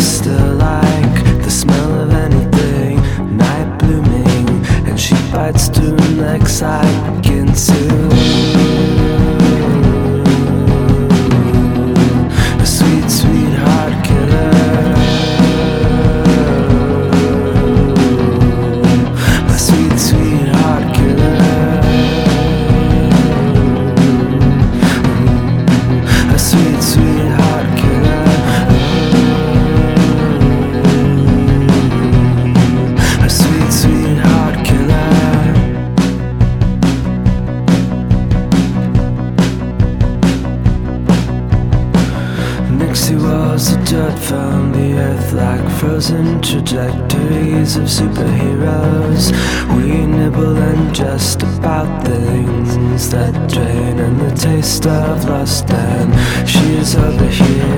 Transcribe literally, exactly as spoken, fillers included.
still like the smell of anything, night blooming, and she bites two necks I begin to. A sweet, sweet heart killer. My sweet, sweet heart killer. A sweet, sweet heart killer. A sweet, sweet heart killer. Nixie was the dirt from the earth, like frozen trajectories of superheroes. We nibble and jest about things that drain, and the taste of lust, and she is over here